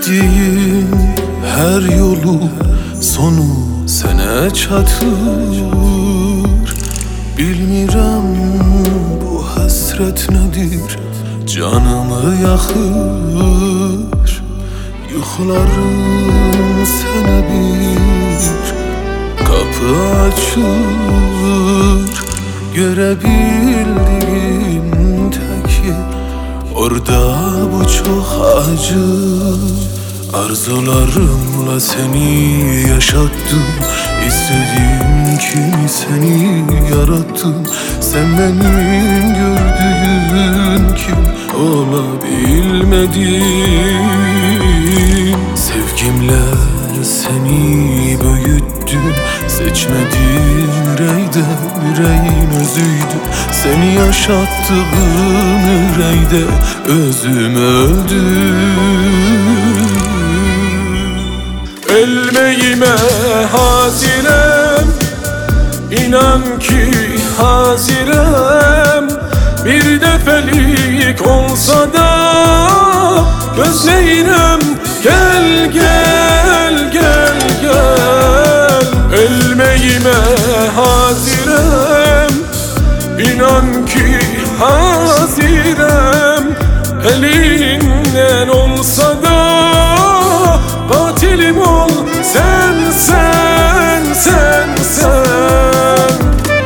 Gittiğim her yolu sonu sene çatır. Bilmirəm bu hasret nedir, canımı yakır. Yıkılarım sana bir kapı açır. Görebildiğim tek yer orada, bu çok acı. Arzularımla seni yaşattım, İstediğim kimi seni yarattım. Sen benim gördüğün kim olabilmedin. Sevgimle seni büyüttüm, seçmediğim yüreğde yüreğin özüydü. Seni yaşattığım yüreğde özüm öldü. Ölmeyime hazirem, inan ki hazirem. Bir defelik olsa da gözlerim gel gel gel gel. Ölmeyime hazirem, inan ki hazirem. Elinden olsa da katilim ol sen sen sen sen.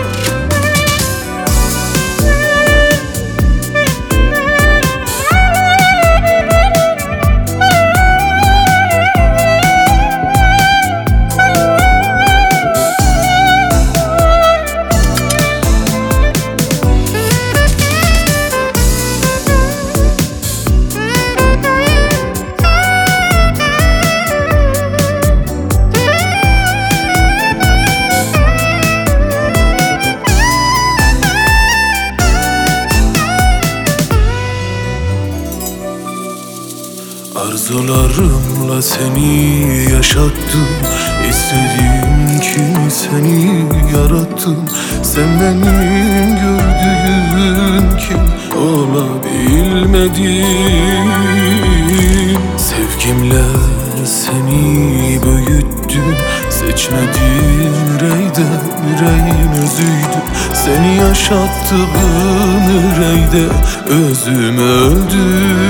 Arzularımla seni yaşattım, İstediğim kimi seni yarattım. Sen benim gördüğün kim olabilmedin. Sevgimle seni büyüttüm, seçmediğim yüreğde yüreğin özüydü. Seni yaşattığım yüreğde özüm öldü.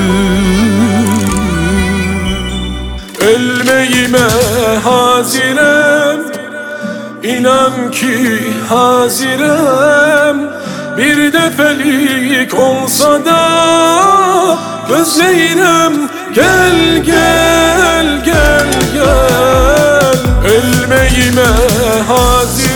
Ölmeyime hazirem, inan ki hazirem. Bir defelik olsa da gözlerim gel gel gel gel. Ölmeyime hazirem,